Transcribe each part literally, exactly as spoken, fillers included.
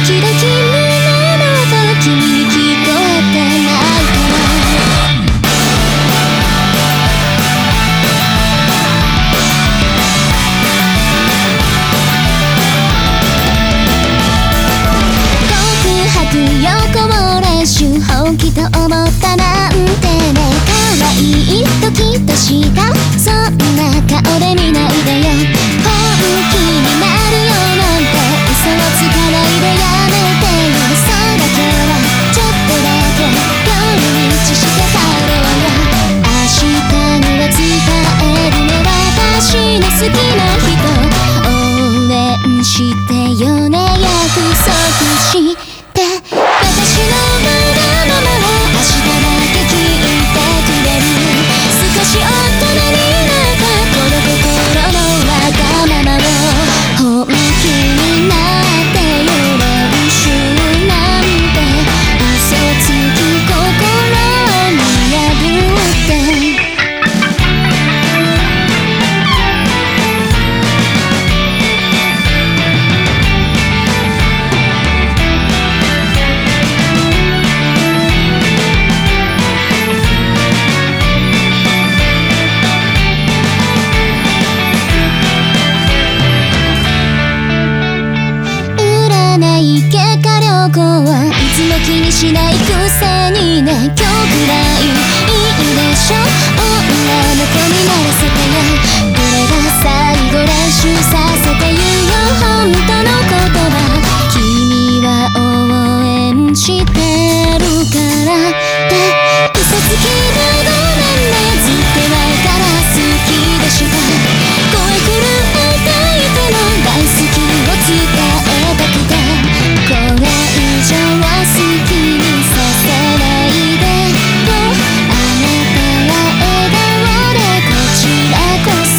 時々胸の音君に聞こえてないかな。告白横漏れし本気と思ったなんてね。可愛い時としたそんな顔で見ないでよ。本気になるよなんて嘘をつかないでやめてよ。そうだけはちょっとだけ寄り道してたろうよ。明日には伝えるね私の好きな人。応援してよね約束して私のわがままは明日だけ聞いてくれる。少し大人になったこの心のわがままを本気になってよ練習なんて嘘つき心を見破っていつも気にしないくせにね。今日くらいいいでしょ女の子にならせてよ。これが最後練習させて言うよ本当の言葉。君は応援してるからって嘘つきでごめんね。ずっと前から好きでした。声震えていても大好きを伝えたくてこれ以上好きにさせないでとあなたは笑顔でこちらこそ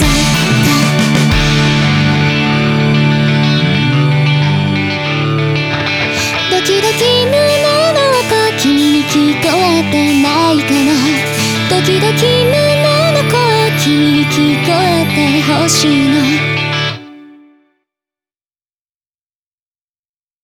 ドキドキ胸の音君に聞こえてないかな。ドキドキ胸の声君に聞こえてほしいの。